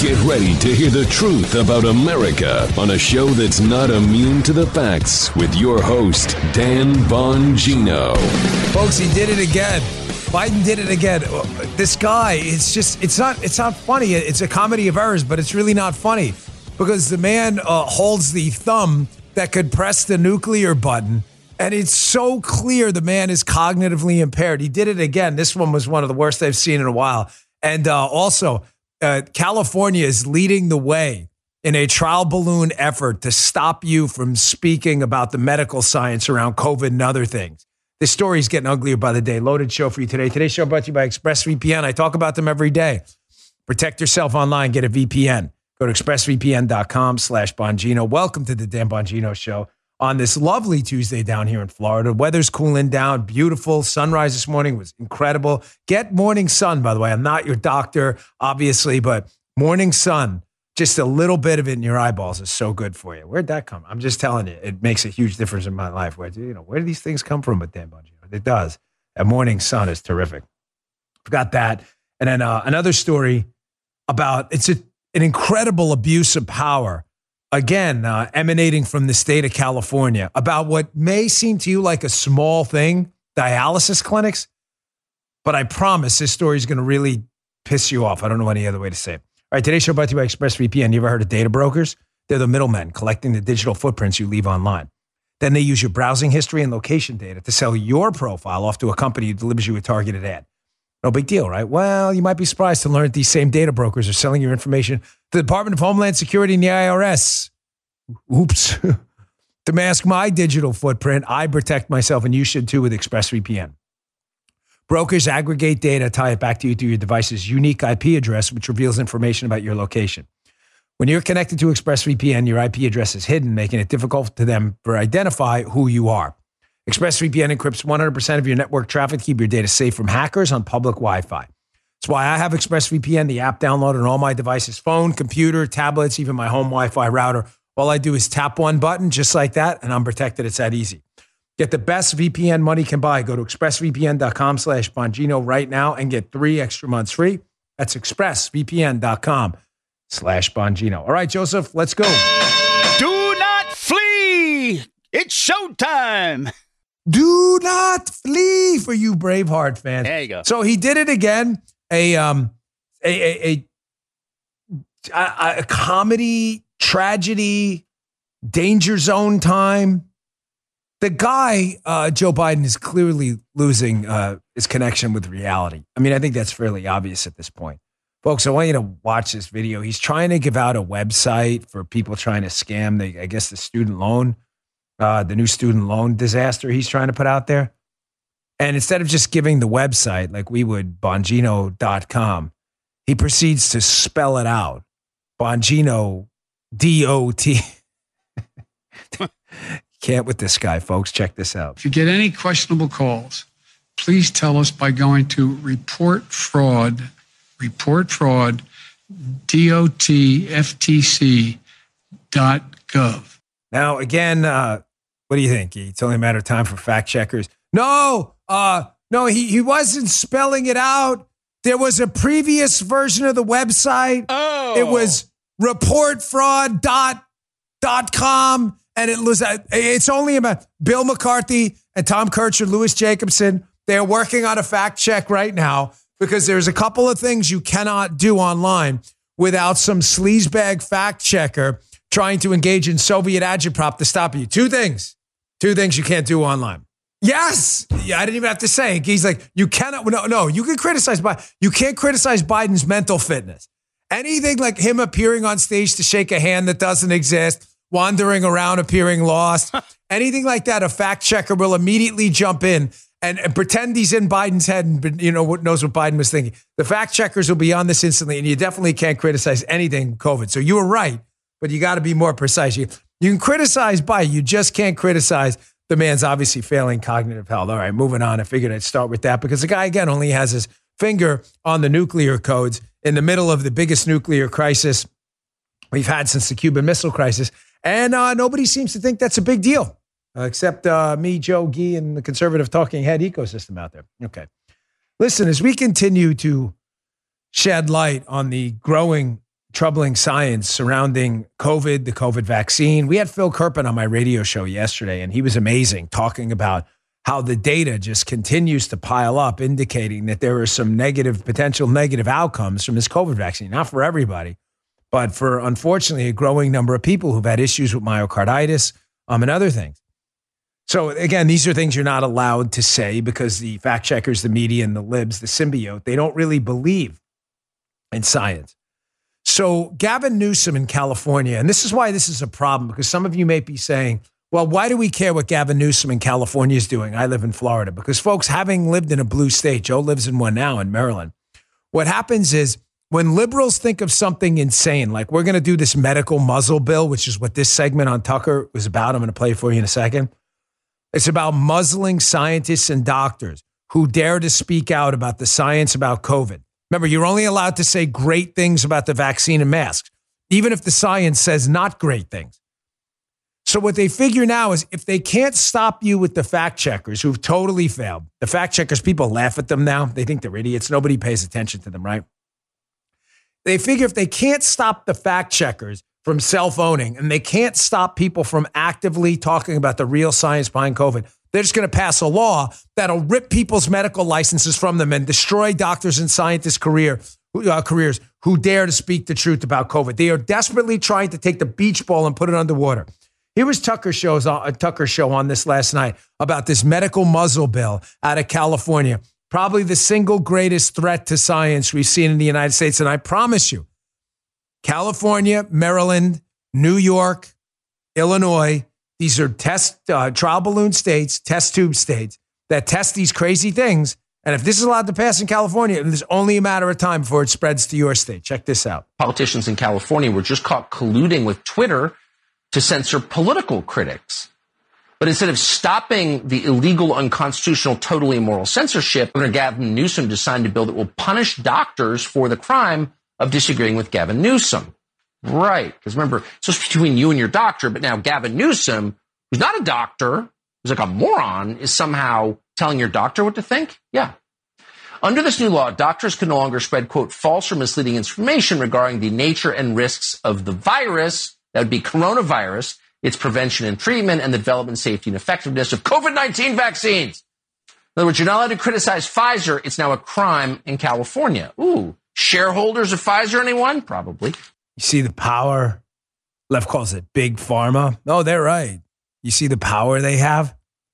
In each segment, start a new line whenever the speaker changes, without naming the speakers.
Get ready to hear the truth about America on a show that's not immune to the facts with your host, Dan Bongino.
Folks, he did it again. Biden did it again. This guy, it's not funny. It's a comedy of errors, but it's really not funny because the man holds the thumb that could press the nuclear button. And it's so clear the man is cognitively impaired. He did it again. This one was one of the worst I've seen in a while. And also, California is leading the way in a trial balloon effort to stop you from speaking about the medical science around COVID and other things. This story is getting uglier by the day. Loaded show for you today. Today's show brought to you by ExpressVPN. I talk about them every day. Protect yourself online. Get a VPN. Go to expressvpn.com/Bongino. Welcome to the Dan Bongino Show on this lovely Tuesday down here in Florida. Weather's cooling down. Beautiful. Sunrise this morning was incredible. Get morning sun, by the way. I'm not your doctor, obviously, but morning sun, just a little bit of it in your eyeballs is so good for you. Where'd that come? I'm just telling you, it makes a huge difference in my life. Where do these things come from with Dan Bongino? It does. That morning sun is terrific. Forgot that. And then another story about, an incredible abuse of power. Again, emanating from the state of California about what may seem to you like a small thing, dialysis clinics. But I promise this story is going to really piss you off. I don't know any other way to say it. All right, today's show brought to you by ExpressVPN. You ever heard of data brokers? They're the middlemen collecting the digital footprints you leave online. Then they use your browsing history and location data to sell your profile off to a company who delivers you a targeted ad. No big deal, right? Well, you might be surprised to learn that these same data brokers are selling your information to the Department of Homeland Security and the IRS. Oops. To mask my digital footprint, I protect myself, and you should too with ExpressVPN. Brokers aggregate data, tie it back to you through your device's unique IP address, which reveals information about your location. When you're connected to ExpressVPN, your IP address is hidden, making it difficult to them to identify who you are. ExpressVPN encrypts 100% of your network traffic to keep your data safe from hackers on public Wi-Fi. That's why I have ExpressVPN, the app downloaded on all my devices, phone, computer, tablets, even my home Wi-Fi router. All I do is tap one button just like that, and I'm protected. It's that easy. Get the best VPN money can buy. Go to expressvpn.com/Bongino right now and get 3 extra months free. That's expressvpn.com/Bongino. All right, Joseph, let's go.
Do not flee. It's showtime.
Do not flee for you Braveheart fans.
There you go.
So he did it again. A comedy, tragedy, danger zone time. The guy, Joe Biden, is clearly losing his connection with reality. I mean, I think that's fairly obvious at this point. Folks, I want you to watch this video. He's trying to give out a website for people trying to scam the student loan. The new student loan disaster he's trying to put out there. And instead of just giving the website like we would, Bongino.com, he proceeds to spell it out. Bongino, D-O-T. Can't with this guy, folks. Check this out.
If you get any questionable calls, please tell us by going to report fraud, DOTFTC.gov.
Now, again, what do you think? It's only a matter of time for fact checkers. No, he wasn't spelling it out. There was a previous version of the website.
Oh.
It was reportfraud.com. And it's only about Bill McCarthy and Tom Kircher, Louis Jacobson. They're working on a fact check right now because there's a couple of things you cannot do online without some sleazebag fact checker trying to engage in Soviet agitprop to stop you. Two things you can't do online. Yes. Yeah, I didn't even have to say. He's like, you cannot, no, you can criticize Biden. You can't criticize Biden's mental fitness. Anything like him appearing on stage to shake a hand that doesn't exist, wandering around, appearing lost, anything like that, a fact checker will immediately jump in and pretend he's in Biden's head and knows what Biden was thinking. The fact checkers will be on this instantly, and you definitely can't criticize anything COVID. So you were right, but you got to be more precise. You can criticize Biden. You just can't criticize the man's obviously failing cognitive health. All right, moving on. I figured I'd start with that because the guy, again, only has his finger on the nuclear codes in the middle of the biggest nuclear crisis we've had since the Cuban Missile Crisis. And nobody seems to think that's a big deal, except me, Joe, Guy, and the conservative talking head ecosystem out there. Okay. Listen, as we continue to shed light on the growing troubling science surrounding COVID, the COVID vaccine. We had Phil Kerpen on my radio show yesterday, and he was amazing talking about how the data just continues to pile up, indicating that there are some potential negative outcomes from this COVID vaccine. Not for everybody, but for, unfortunately, a growing number of people who've had issues with myocarditis and other things. So again, these are things you're not allowed to say because the fact checkers, the media, and the libs, the symbiote, they don't really believe in science. So Gavin Newsom in California, and this is why this is a problem, because some of you may be saying, well, why do we care what Gavin Newsom in California is doing? I live in Florida. Because folks, having lived in a blue state, Joe lives in one now in Maryland, what happens is when liberals think of something insane, like we're going to do this medical muzzle bill, which is what this segment on Tucker was about. I'm going to play it for you in a second. It's about muzzling scientists and doctors who dare to speak out about the science about COVID. Remember, you're only allowed to say great things about the vaccine and masks, even if the science says not great things. So what they figure now is if they can't stop you with the fact checkers who've totally failed, the fact checkers, people laugh at them now. They think they're idiots. Nobody pays attention to them, right? They figure if they can't stop the fact checkers from self-owning and they can't stop people from actively talking about the real science behind COVID, they're just going to pass a law that'll rip people's medical licenses from them and destroy doctors and scientists' careers who dare to speak the truth about COVID. They are desperately trying to take the beach ball and put it underwater. Here was Tucker show on this last night about this medical muzzle bill out of California, probably the single greatest threat to science we've seen in the United States. And I promise you, California, Maryland, New York, Illinois, these are trial balloon states, test tube states that test these crazy things. And if this is allowed to pass in California, then there's only a matter of time before it spreads to your state. Check this out.
Politicians in California were just caught colluding with Twitter to censor political critics. But instead of stopping the illegal, unconstitutional, totally immoral censorship, Governor Gavin Newsom signed a bill that will punish doctors for the crime of disagreeing with Gavin Newsom. Right. Because remember, it's just between you and your doctor, but now Gavin Newsom, who's not a doctor, who's like a moron, is somehow telling your doctor what to think? Yeah. Under this new law, doctors can no longer spread, quote, false or misleading information regarding the nature and risks of the virus, that would be coronavirus, its prevention and treatment, and the development, safety, and effectiveness of COVID-19 vaccines. In other words, you're not allowed to criticize Pfizer. It's now a crime in California. Ooh, shareholders of Pfizer, anyone? Probably.
You see the power? Left calls it big pharma. Oh, they're right. You see the power they have?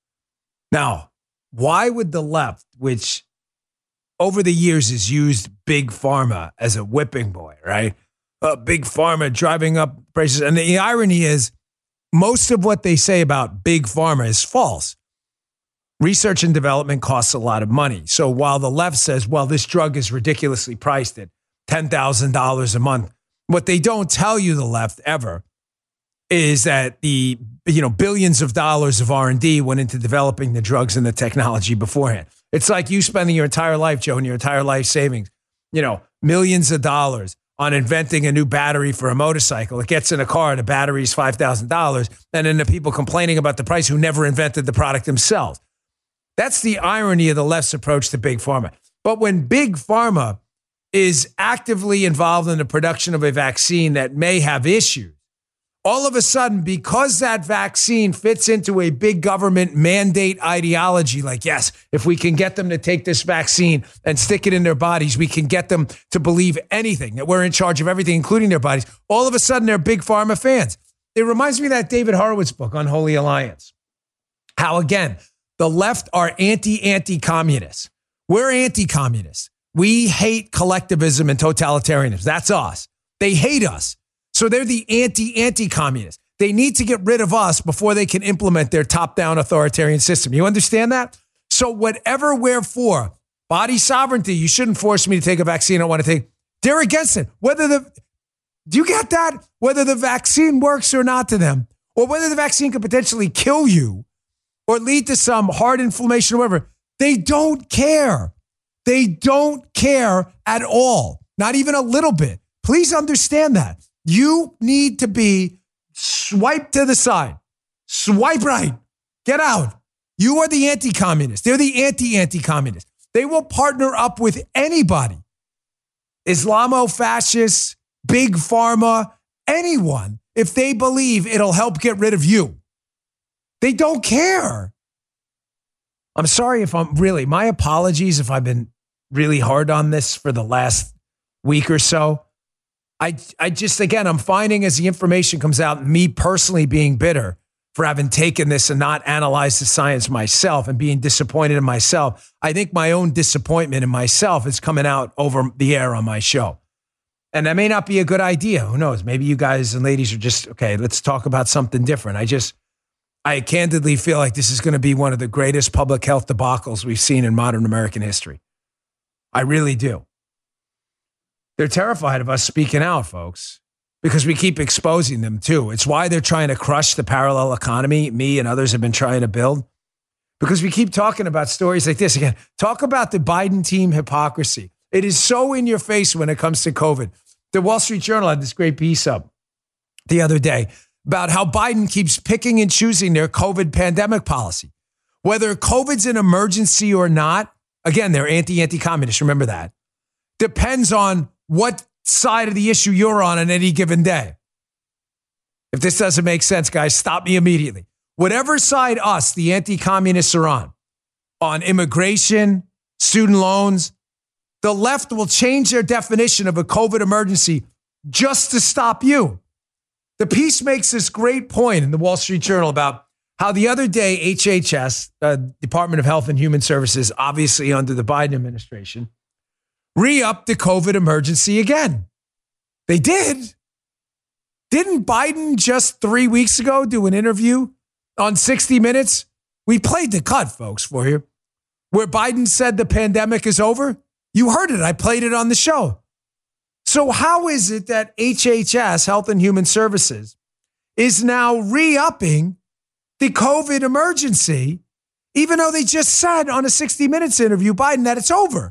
Now, why would the left, which over the years has used big pharma as a whipping boy, right? Big pharma driving up prices. And the irony is most of what they say about big pharma is false. Research and development costs a lot of money. So while the left says, well, this drug is ridiculously priced at $10,000 a month, what they don't tell you, the left, ever, is that the billions of dollars of R&D went into developing the drugs and the technology beforehand. It's like you spending your entire life, Joe, and your entire life savings, millions of dollars on inventing a new battery for a motorcycle. It gets in a car and the battery's $5,000. And then the people complaining about the price who never invented the product themselves. That's the irony of the left's approach to big pharma. But when big pharma is actively involved in the production of a vaccine that may have issues, all of a sudden, because that vaccine fits into a big government mandate ideology, like, yes, if we can get them to take this vaccine and stick it in their bodies, we can get them to believe anything, that we're in charge of everything, including their bodies. All of a sudden, they're big pharma fans. It reminds me of that David Horowitz book, Unholy Alliance. How, again, the left are anti-communists. We're anti-communists. We hate collectivism and totalitarianism. That's us. They hate us. So they're the anti-communists. They need to get rid of us before they can implement their top-down authoritarian system. You understand that? So whatever we're for, body sovereignty, you shouldn't force me to take a vaccine I don't want to take. They're against it. Do you get that? Whether the vaccine works or not to them, or whether the vaccine could potentially kill you or lead to some heart inflammation or whatever, they don't care. They don't care at all. Not even a little bit. Please understand that. You need to be swiped to the side. Swipe right. Get out. You are the anti-communist. They're the anti-communist. They will partner up with anybody. Islamo-fascists, big pharma, anyone, if they believe it'll help get rid of you. They don't care. I'm sorry if my apologies if I've been really hard on this for the last week or so. I just, again, I'm finding as the information comes out, me personally being bitter for having taken this and not analyzed the science myself and being disappointed in myself. I think my own disappointment in myself is coming out over the air on my show. And that may not be a good idea. Who knows? Maybe you guys and ladies are just, okay, let's talk about something different. I candidly feel like this is going to be one of the greatest public health debacles we've seen in modern American history. I really do. They're terrified of us speaking out, folks, because we keep exposing them too. It's why they're trying to crush the parallel economy me and others have been trying to build, because we keep talking about stories like this. Again, talk about the Biden team hypocrisy. It is so in your face when it comes to COVID. The Wall Street Journal had this great piece up the other day about how Biden keeps picking and choosing their COVID pandemic policy. Whether COVID's an emergency or not, again, they're anti-communist, remember that, depends on what side of the issue you're on any given day. If this doesn't make sense, guys, stop me immediately. Whatever side us, the anti-communists, are on immigration, student loans, the left will change their definition of a COVID emergency just to stop you. The piece makes this great point in the Wall Street Journal about how the other day HHS, Department of Health and Human Services, obviously under the Biden administration, re-upped the COVID emergency again. They did. Didn't Biden just 3 weeks ago do an interview on 60 Minutes? We played the cut, folks, for you, where Biden said the pandemic is over. You heard it. I played it on the show. So how is it that HHS, Health and Human Services, is now re-upping the COVID emergency, even though they just said on a 60 Minutes interview, Biden, that it's over?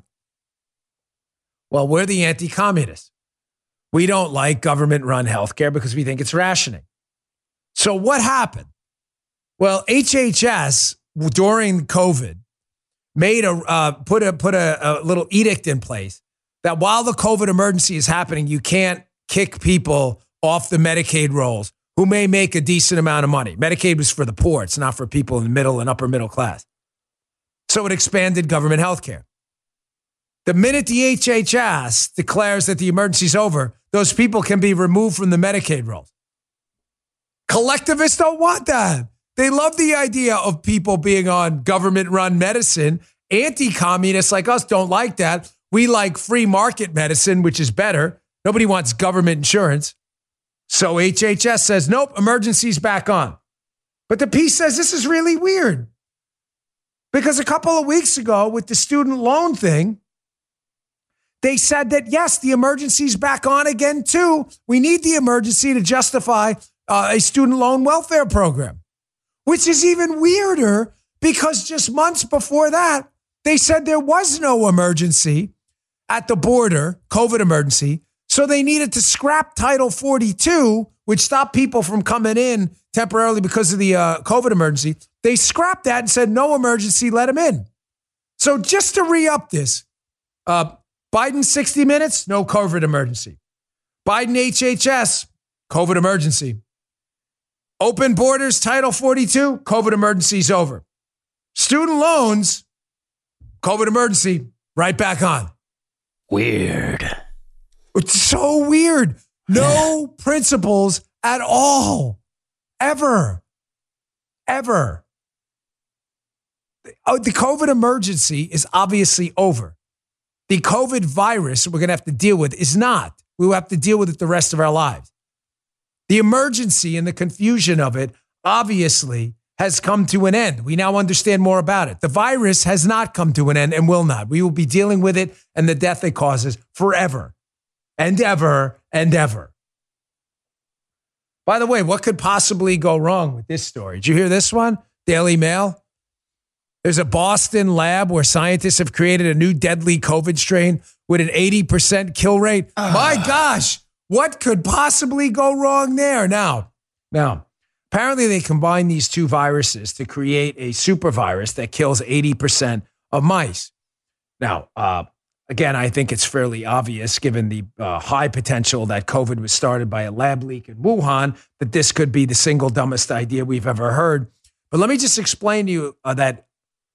Well, we're the anti-communists. We don't like government-run healthcare because we think it's rationing. So what happened? Well, HHS, during COVID, made put a little edict in place that while the COVID emergency is happening, you can't kick people off the Medicaid rolls who may make a decent amount of money. Medicaid was for the poor. It's not for people in the middle and upper middle class. So it expanded government health care. The minute the HHS declares that the emergency's over, those people can be removed from the Medicaid rolls. Collectivists don't want that. They love the idea of people being on government-run medicine. Anti-communists like us don't like that. We like free market medicine, which is better. Nobody wants government insurance. So HHS says, nope, emergency's back on. But the piece says this is really weird. Because a couple of weeks ago with the student loan thing, they said that, yes, the emergency's back on again, too. We need the emergency to justify a student loan welfare program, which is even weirder because just months before that, they said there was no emergency at the border, COVID emergency. So they needed to scrap Title 42, which stopped people from coming in temporarily because of the COVID emergency. They scrapped that and said, no emergency, let them in. So just to re-up this, Biden 60 Minutes, no COVID emergency. Biden HHS, COVID emergency. Open borders, Title 42, COVID emergency's over. Student loans, COVID emergency, right back on.
Weird.
It's so weird. No principles at all. Ever. The COVID emergency is obviously over. The COVID virus we're going to have to deal with is not. We will have to deal with it the rest of our lives. The emergency and the confusion of it obviously has come to an end. We now understand more about it. The virus has not come to an end and will not. We will be dealing with it and the death it causes forever and ever and ever. By the way, what could possibly go wrong with this story? Did you hear this one? Daily Mail. There's a Boston lab where scientists have created a new deadly COVID strain with an 80% kill rate. My gosh, what could possibly go wrong there? Now, apparently they combined these two viruses to create a super virus that kills 80% of mice. Now, again, I think it's fairly obvious, given the high potential that COVID was started by a lab leak in Wuhan, that this could be the single dumbest idea we've ever heard. But let me just explain to you that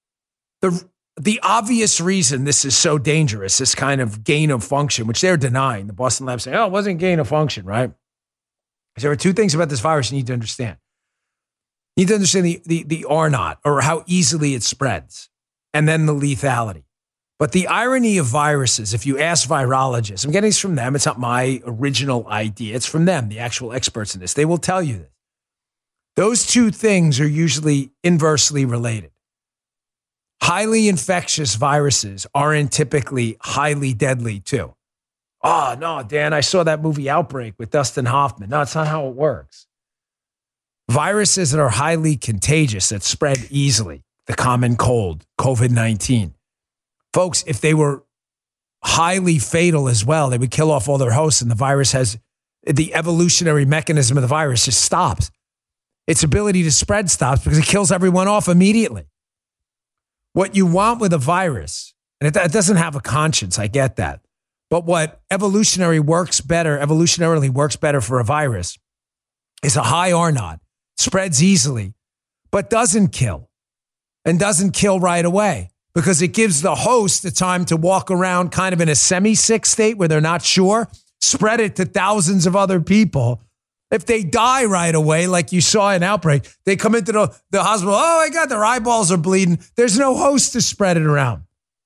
the obvious reason this is so dangerous, this kind of gain of function, which they're denying, the Boston Lab saying, oh, it wasn't gain of function, right? There are two things about this virus you need to understand. You need to understand the R naught, or how easily it spreads, and then the lethality. But the irony of viruses, if you ask virologists, I'm getting this from them, it's not my original idea, it's from them, the actual experts in this. They will tell you this. Those two things are usually inversely related. Highly infectious viruses aren't typically highly deadly too. Oh, no, Dan, I saw that movie Outbreak with Dustin Hoffman. No, it's not how it works. Viruses that are highly contagious, that spread easily, the common cold, COVID-19. Folks, if they were highly fatal as well, they would kill off all their hosts, and the virus has, the evolutionary mechanism of the virus just stops. Its ability to spread stops because it kills everyone off immediately. What you want with a virus, and it doesn't have a conscience, I get that. But what evolutionarily works better for a virus is a high R naught, spreads easily, but doesn't kill, and doesn't kill right away, because it gives the host the time to walk around kind of in a semi-sick state where they're not sure, spread it to thousands of other people. If they die right away, like you saw in Outbreak, they come into the hospital, oh my God, their eyeballs are bleeding. There's no host to spread it around.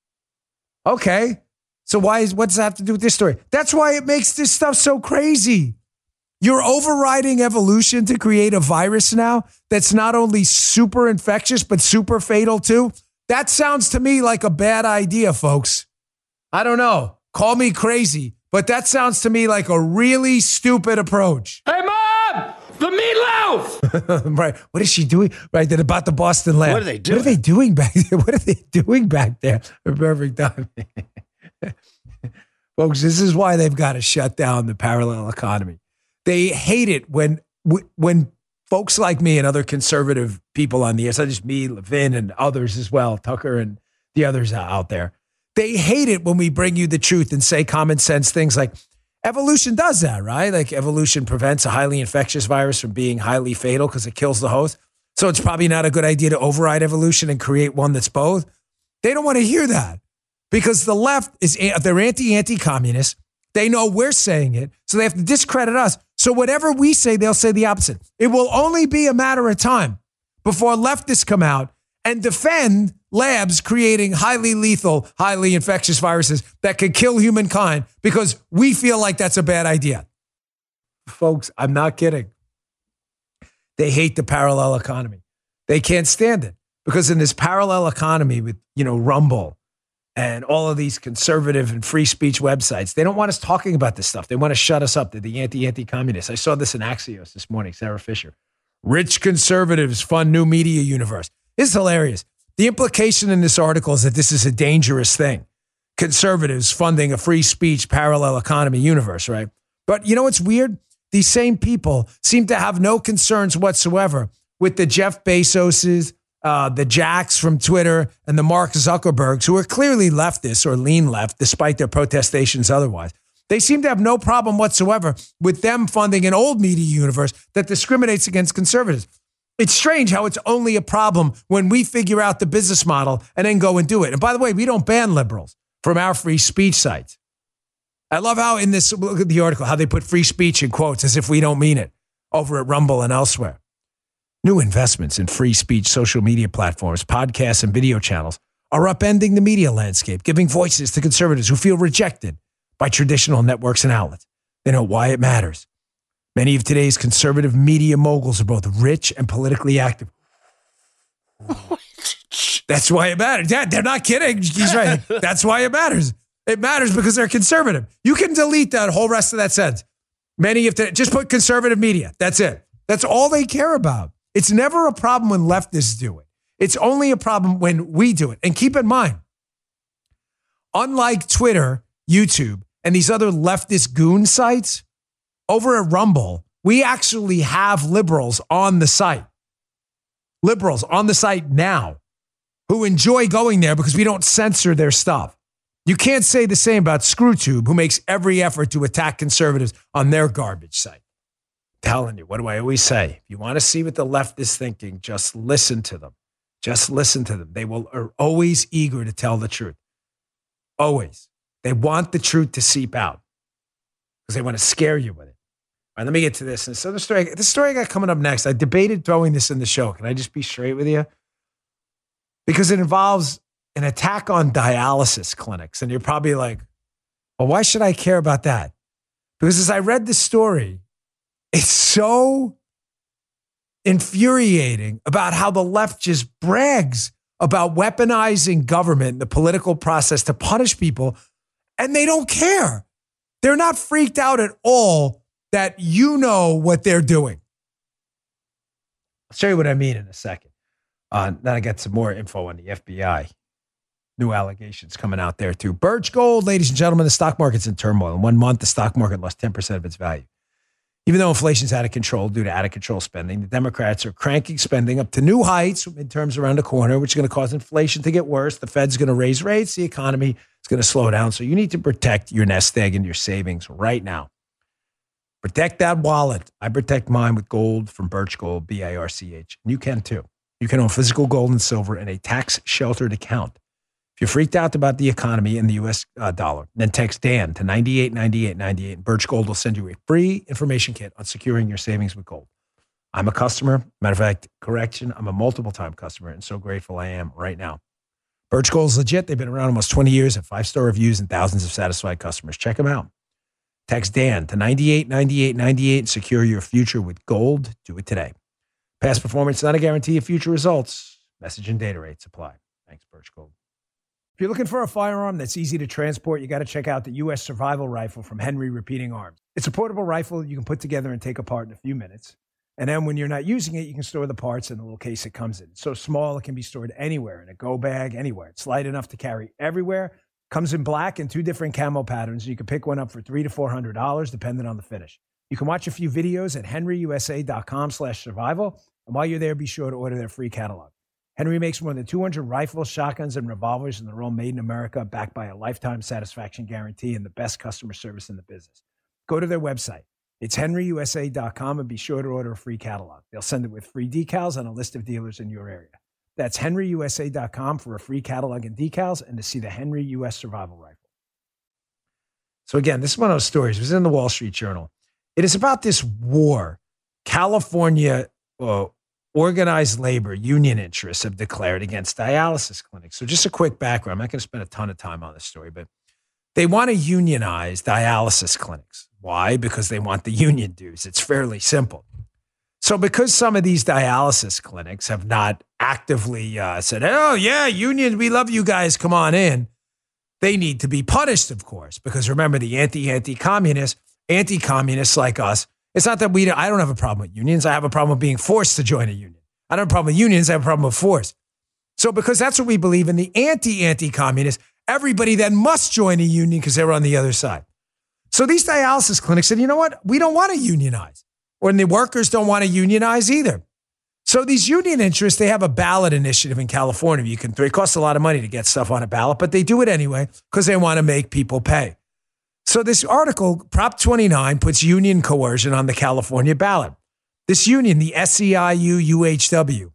Okay. So what does that have to do with this story? That's why it makes this stuff so crazy. You're overriding evolution to create a virus now that's not only super infectious, but super fatal too. That sounds to me like a bad idea, folks. I don't know. Call me crazy, but that sounds to me like a really stupid approach.
Hey, Mom! The meatloaf!
Right. What is she doing? Right. Then about the Boston Lab.
What are they doing?
What are they doing back there? What are they doing back there? Perfect timing. Folks, this is why they've got to shut down the parallel economy. They hate it when folks like me and other conservative people on the air, such as me, Levin, and others as well, Tucker and the others out there, they hate it when we bring you the truth and say common sense things like evolution does that, right? Like evolution prevents a highly infectious virus from being highly fatal because it kills the host. So it's probably not a good idea to override evolution and create one that's both. They don't want to hear that because the left they're anti-communist. They know we're saying it, so they have to discredit us. So whatever we say, they'll say the opposite. It will only be a matter of time before leftists come out and defend labs creating highly lethal, highly infectious viruses that could kill humankind because we feel like that's a bad idea. Folks, I'm not kidding. They hate the parallel economy. They can't stand it because in this parallel economy with, Rumble and all of these conservative and free speech websites, they don't want us talking about this stuff. They want to shut us up. They're the anti-communists. I saw this in Axios this morning, Sarah Fisher. Rich conservatives fund new media universe. This is hilarious. The implication in this article is that this is a dangerous thing. Conservatives funding a free speech parallel economy universe, right? But you know what's weird? These same people seem to have no concerns whatsoever with the Jeff Bezoses, the Jacks from Twitter, and the Mark Zuckerbergs, who are clearly leftists or lean left, despite their protestations otherwise. They seem to have no problem whatsoever with them funding an old media universe that discriminates against conservatives. It's strange how it's only a problem when we figure out the business model and then go and do it. And by the way, we don't ban liberals from our free speech sites. I love how in this, look at the article, how they put free speech in quotes as if we don't mean it over at Rumble and elsewhere. New investments in free speech social media platforms, podcasts, and video channels are upending the media landscape, giving voices to conservatives who feel rejected by traditional networks and outlets. They know why it matters. Many of today's conservative media moguls are both rich and politically active. That's why it matters. Dad, they're not kidding. He's right. That's why it matters. It matters because they're conservative. You can delete that whole rest of that sentence. Many of just put conservative media. That's it. That's all they care about. It's never a problem when leftists do it. It's only a problem when we do it. And keep in mind, unlike Twitter, YouTube, and these other leftist goon sites, over at Rumble, we actually have liberals on the site. Liberals on the site now who enjoy going there because we don't censor their stuff. You can't say the same about ScrewTube, who makes every effort to attack conservatives on their garbage site. Telling you, what do I always say? If you want to see what the left is thinking, just listen to them. Just listen to them. They are always eager to tell the truth. Always. They want the truth to seep out because they want to scare you with it. All right, let me get to this. And so the story I got coming up next, I debated throwing this in the show. Can I just be straight with you? Because it involves an attack on dialysis clinics. And you're probably like, well, why should I care about that? Because as I read the story, it's so infuriating about how the left just brags about weaponizing government and the political process to punish people, and they don't care. They're not freaked out at all that you know what they're doing. I'll show you what I mean in a second. Then I get some more info on the FBI. New allegations coming out there too. Birch Gold, ladies and gentlemen, the stock market's in turmoil. In 1 month, the stock market lost 10% of its value. Even though inflation's out of control due to out-of-control spending, the Democrats are cranking spending up to new heights, midterms around the corner, which is going to cause inflation to get worse. The Fed's going to raise rates. The economy is going to slow down. So you need to protect your nest egg and your savings right now. Protect that wallet. I protect mine with gold from Birch Gold, BIRCH. And you can too. You can own physical gold and silver in a tax-sheltered account. If you're freaked out about the economy and the U.S. dollar, then text Dan to 989898, and Birch Gold will send you a free information kit on securing your savings with gold. I'm a customer. Matter of fact, correction, I'm a multiple-time customer, and so grateful I am right now. Birch Gold's legit. They've been around almost 20 years, have 5-star reviews, and thousands of satisfied customers. Check them out. Text Dan to 989898 and secure your future with gold. Do it today. Past performance is not a guarantee of future results. Message and data rates apply. Thanks, Birch Gold. If you're looking for a firearm that's easy to transport, you got to check out the U.S. Survival Rifle from Henry Repeating Arms. It's a portable rifle you can put together and take apart in a few minutes. And then when you're not using it, you can store the parts in the little case it comes in. It's so small, it can be stored anywhere, in a go bag, anywhere. It's light enough to carry everywhere. Comes in black and 2 different camo patterns. You can pick one up for $300 to $400, depending on the finish. You can watch a few videos at henryusa.com/survival. And while you're there, be sure to order their free catalog. Henry makes more than 200 rifles, shotguns, and revolvers, and they're all made in America, backed by a lifetime satisfaction guarantee and the best customer service in the business. Go to their website. It's henryusa.com, and be sure to order a free catalog. They'll send it with free decals and a list of dealers in your area. That's henryusa.com for a free catalog and decals and to see the Henry U.S. Survival Rifle. So again, this is one of those stories. It was in the Wall Street Journal. It is about this war California organized labor union interests have declared against dialysis clinics. So just a quick background. I'm not going to spend a ton of time on this story, but they want to unionize dialysis clinics. Why? Because they want the union dues. It's fairly simple. So because some of these dialysis clinics have not actively said, oh, yeah, union, we love you guys, come on in, they need to be punished, of course, because remember, the anti-communists like us, it's not that I don't have a problem with unions. I have a problem with being forced to join a union. I don't have a problem with unions. I have a problem with force. So because that's what we believe in, the anti-communists, everybody then must join a union because they're on the other side. So these dialysis clinics said, you know what? We don't want to unionize. Or the workers don't want to unionize either. So these union interests, they have a ballot initiative in California. It costs a lot of money to get stuff on a ballot, but they do it anyway because they want to make people pay. So this article, Prop 29, puts union coercion on the California ballot. This union, the SEIU-UHW,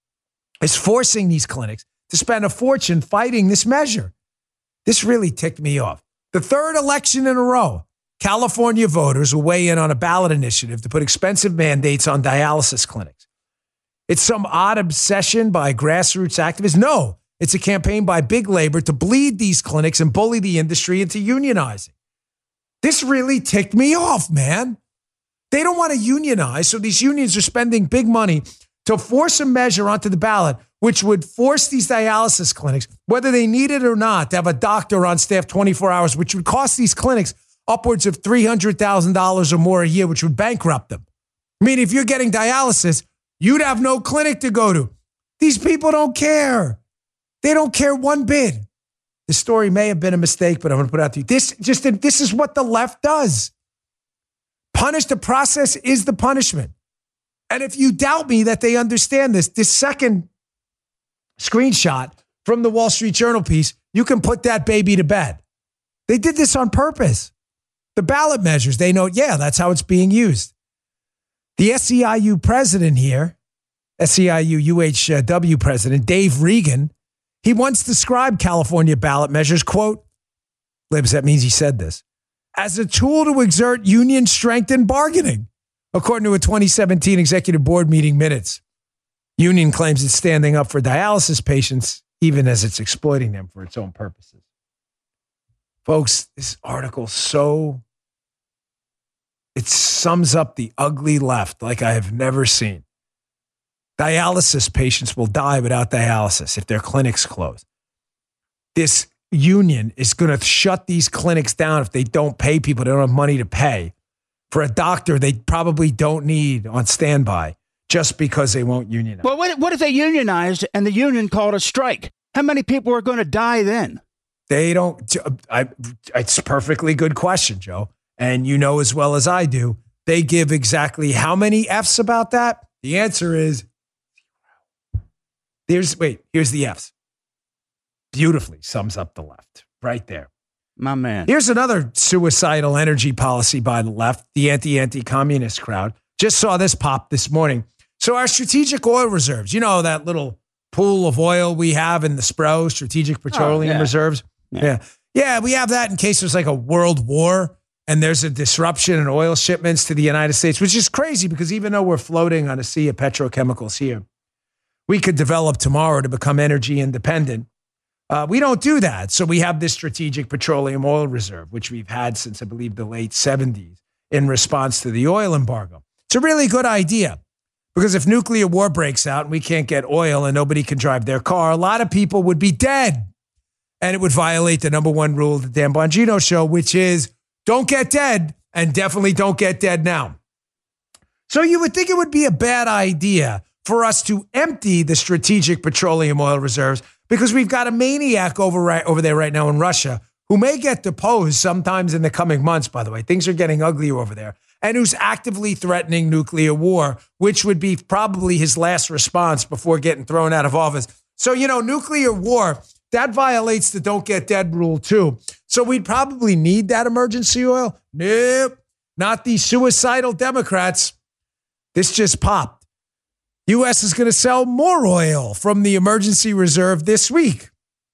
is forcing these clinics to spend a fortune fighting this measure. This really ticked me off. The third election in a row, California voters will weigh in on a ballot initiative to put expensive mandates on dialysis clinics. It's some odd obsession by grassroots activists. No, it's a campaign by big labor to bleed these clinics and bully the industry into unionizing. This really ticked me off, man. They don't want to unionize, so these unions are spending big money to force a measure onto the ballot, which would force these dialysis clinics, whether they need it or not, to have a doctor on staff 24 hours, which would cost these clinics upwards of $300,000 or more a year, which would bankrupt them. I mean, if you're getting dialysis, you'd have no clinic to go to. These people don't care. They don't care one bit. The story may have been a mistake, but I'm going to put it out to you. This is what the left does. Punish. The process is the punishment. And if you doubt me that they understand this second screenshot from the Wall Street Journal piece, you can put that baby to bed. They did this on purpose. The ballot measures, they know, yeah, that's how it's being used. The SEIU president here, SEIU UHW president, Dave Regan, he once described California ballot measures, quote, Libs, that means he said this, as a tool to exert union strength in bargaining, according to a 2017 executive board meeting minutes. Union claims it's standing up for dialysis patients, even as it's exploiting them for its own purposes. Folks, this article it sums up the ugly left like I have never seen. Dialysis patients will die without dialysis if their clinics close. This union is going to shut these clinics down if they don't pay people. They don't have money to pay for a doctor they probably don't need on standby just because they won't unionize.
Well, what if they unionized and the union called a strike? How many people are going to die then?
They don't. It's a perfectly good question, Joe. And you know as well as I do, they give exactly how many F's about that? The answer is here's the F's. Beautifully sums up the left right there.
My man.
Here's another suicidal energy policy by the left, the anti-communist crowd. Just saw this pop this morning. So our strategic oil reserves, you know, that little pool of oil we have in the SPRO, Strategic Petroleum Reserves. Yeah, we have that in case there's like a world war and there's a disruption in oil shipments to the United States, which is crazy because even though we're floating on a sea of petrochemicals here, we could develop tomorrow to become energy independent. We don't do that. So we have this Strategic Petroleum Oil Reserve, which we've had since, I believe, the late 70s in response to the oil embargo. It's a really good idea because if nuclear war breaks out and we can't get oil and nobody can drive their car, a lot of people would be dead. And it would violate the number one rule of the Dan Bongino Show, which is don't get dead and definitely don't get dead now. So you would think it would be a bad idea for us to empty the Strategic Petroleum Oil Reserves because we've got a maniac over there right now in Russia who may get deposed sometimes in the coming months, by the way. Things are getting uglier over there. And who's actively threatening nuclear war, which would be probably his last response before getting thrown out of office. So, you know, nuclear war, that violates the don't get dead rule too. So we'd probably need that emergency oil. Nope, not these suicidal Democrats. This just popped. U.S. is going to sell more oil from the emergency reserve this week,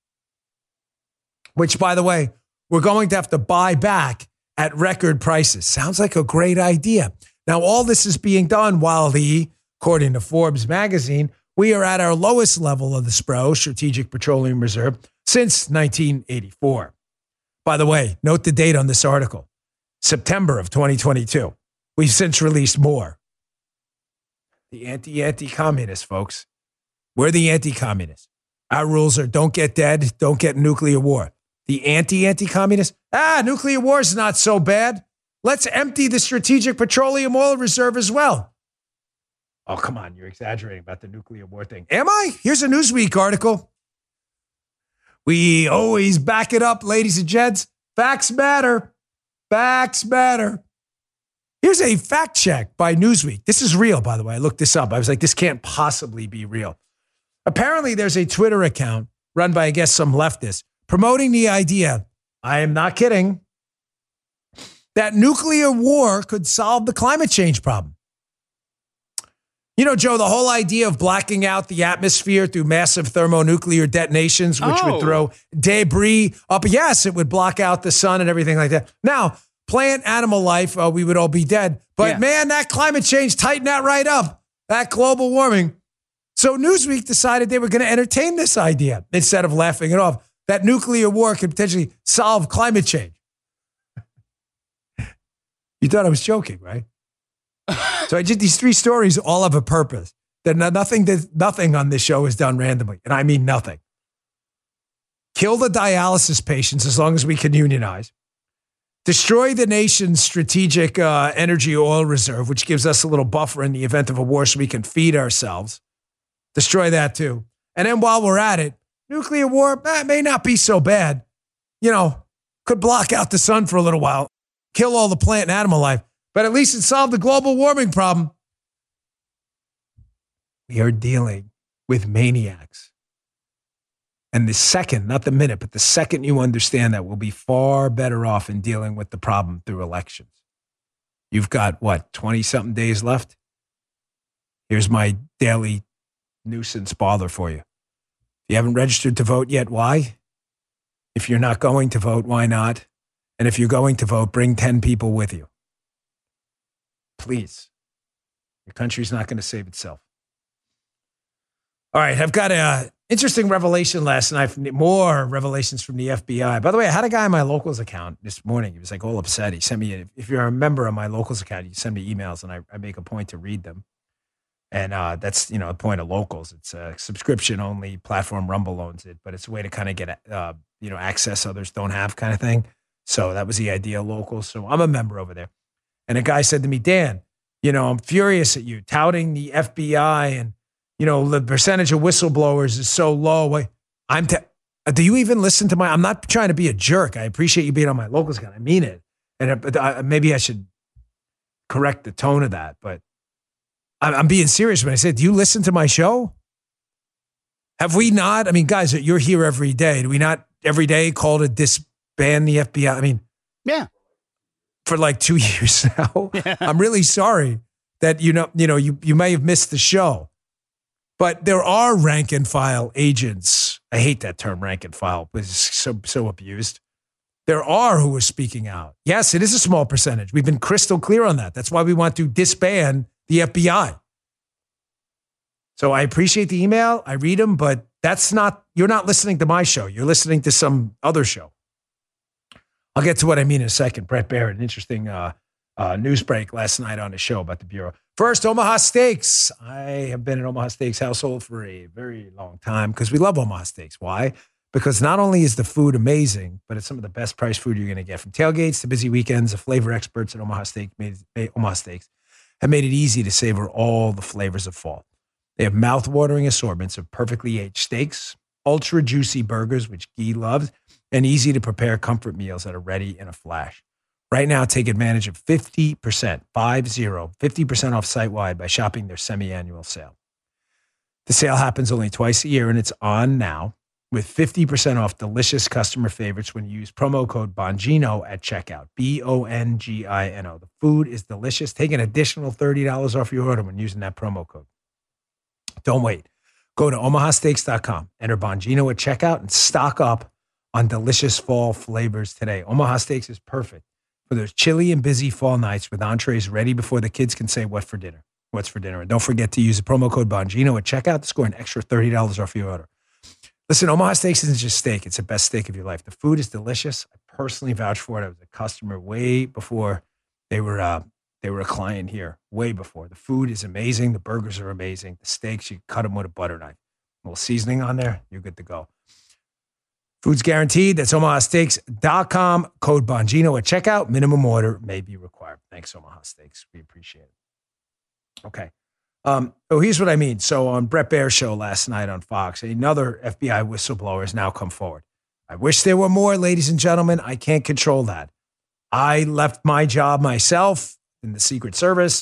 which, by the way, we're going to have to buy back at record prices. Sounds like a great idea. Now, all this is being done while according to Forbes magazine, we are at our lowest level of the SPRO, Strategic Petroleum Reserve, since 1984. By the way, note the date on this article, September of 2022. We've since released more. The anti-communists, folks. We're the anti-communists. Our rules are don't get dead, don't get nuclear war. The anti-communists, nuclear war is not so bad. Let's empty the Strategic Petroleum Oil Reserve as well. Oh, come on. You're exaggerating about the nuclear war thing. Am I? Here's a Newsweek article. We always back it up, ladies and gents. Facts matter. Facts matter. Here's a fact check by Newsweek. This is real, by the way. I looked this up. I was like, this can't possibly be real. Apparently, there's a Twitter account run by, I guess, some leftists promoting the idea, I am not kidding, that nuclear war could solve the climate change problem. You know, Joe, the whole idea of blacking out the atmosphere through massive thermonuclear detonations, which would throw debris up. Yes, it would block out the sun and everything like that. Now, plant, animal life, we would all be dead. But man, that climate change, tighten that right up. That global warming. So Newsweek decided they were going to entertain this idea instead of laughing it off, that nuclear war could potentially solve climate change. You thought I was joking, right? So I did these three stories, all have a purpose. That nothing on this show is done randomly, and I mean nothing. Kill the dialysis patients as long as we can unionize. Destroy the nation's strategic energy oil reserve, which gives us a little buffer in the event of a war so we can feed ourselves. Destroy that too. And then while we're at it, nuclear war may not be so bad. You know, could block out the sun for a little while, kill all the plant and animal life. But at least it solved the global warming problem. We are dealing with maniacs. And the second, not the minute, but the second you understand that, we'll be far better off in dealing with the problem through elections. You've got, 20-something days left? Here's my daily nuisance bother for you. If you haven't registered to vote yet, why? If you're not going to vote, why not? And if you're going to vote, bring 10 people with you. Please. Your country's not going to save itself. All right, I've got an interesting revelation last night. More revelations from the FBI. By the way, I had a guy on my Locals account this morning. He was like all upset. He sent me, if you're a member of my Locals account, you send me emails and I make a point to read them. And that's, the point of Locals. It's a subscription-only platform. Rumble owns it, but it's a way to kind of get, access others don't have kind of thing. So that was the idea of Locals. So I'm a member over there. And a guy said to me, Dan, I'm furious at you touting the FBI and, the percentage of whistleblowers is so low. Do you even listen to I'm not trying to be a jerk. I appreciate you being on my Locals account. I mean it. And maybe I should correct the tone of that, but I'm being serious when I say, do you listen to my show? Have we not? I mean, guys, you're here every day. Do we not every day call to disband the FBI? I mean,
yeah,
for like 2 years now. Yeah. I'm really sorry that, you may have missed the show. But there are rank and file agents. I hate that term, rank and file, but it's so abused. There are who are speaking out. Yes, it is a small percentage. We've been crystal clear on that. That's why we want to disband the FBI. So I appreciate the email. I read them, but you're not listening to my show. You're listening to some other show. I'll get to what I mean in a second. Brett Baer, an interesting news break last night on the show about the Bureau. First, Omaha Steaks. I have been an Omaha Steaks household for a very long time because we love Omaha Steaks. Why? Because not only is the food amazing, but it's some of the best priced food you're going to get. From tailgates to busy weekends, the flavor experts at Omaha Steaks have made it easy to savor all the flavors of fall. They have mouth-watering assortments of perfectly aged steaks, ultra juicy burgers, which Guy loves, and easy to prepare comfort meals that are ready in a flash. Right now, take advantage of 50% off site-wide by shopping their semi-annual sale. The sale happens only twice a year, and it's on now with 50% off delicious customer favorites when you use promo code Bongino at checkout, Bongino. The food is delicious. Take an additional $30 off your order when using that promo code. Don't wait. Go to omahasteaks.com, enter Bongino at checkout, and stock up on delicious fall flavors today. Omaha Steaks is perfect for those chilly and busy fall nights with entrees ready before the kids can say what's for dinner. And don't forget to use the promo code Bongino at checkout to score an extra $30 off your order. Listen, Omaha Steaks isn't just steak. It's the best steak of your life. The food is delicious. I personally vouch for it. I was a customer way before they were a client here, way before. The food is amazing. The burgers are amazing. The steaks, you cut them with a butter knife. A little seasoning on there, you're good to go. Food's guaranteed. That's omahasteaks.com. Code Bongino at checkout. Minimum order may be required. Thanks, Omaha Steaks. We appreciate it. Okay. Here's what I mean. So on Brett Baer's show last night on Fox, another FBI whistleblower has now come forward. I wish there were more, ladies and gentlemen. I can't control that. I left my job myself in the Secret Service.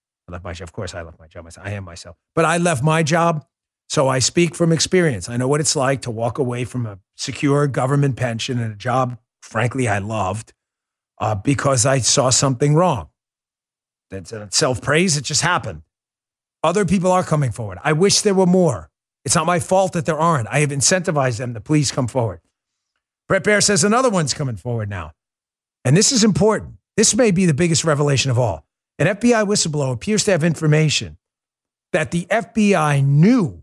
Of course, I left my job myself. I am myself. But I left my job. So I speak from experience. I know what it's like to walk away from a secure government pension and a job, frankly, I loved because I saw something wrong. That's self-praise. It just happened. Other people are coming forward. I wish there were more. It's not my fault that there aren't. I have incentivized them to please come forward. Brett Baer says another one's coming forward now. And this is important. This may be the biggest revelation of all. An FBI whistleblower appears to have information that the FBI knew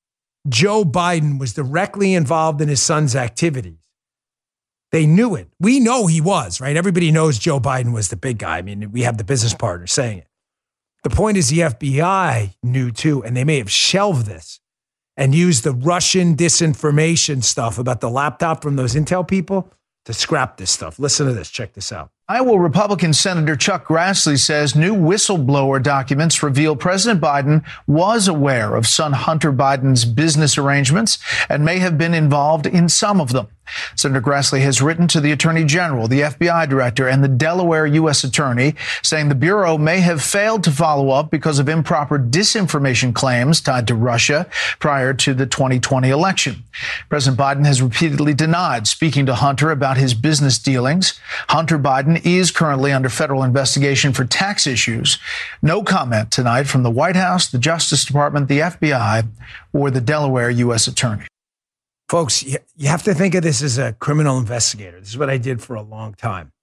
Joe Biden was directly involved in his son's activities. They knew it. We know he was, right? Everybody knows Joe Biden was the big guy. I mean, we have the business partner saying it. The point is the FBI knew too, and they may have shelved this and used the Russian disinformation stuff about the laptop from those intel people to scrap this stuff. Listen to this. Check this out.
Iowa Republican Senator Chuck Grassley says new whistleblower documents reveal President Biden was aware of son Hunter Biden's business arrangements and may have been involved in some of them. Senator Grassley has written to the Attorney General, the FBI Director, and the Delaware U.S. Attorney, saying the Bureau may have failed to follow up because of improper disinformation claims tied to Russia prior to the 2020 election. President Biden has repeatedly denied speaking to Hunter about his business dealings. Hunter Biden is currently under federal investigation for tax issues. No comment tonight from the White House, the Justice Department, the FBI, or the Delaware U.S. Attorney.
Folks, you have to think of this as a criminal investigator. This is what I did for a long time.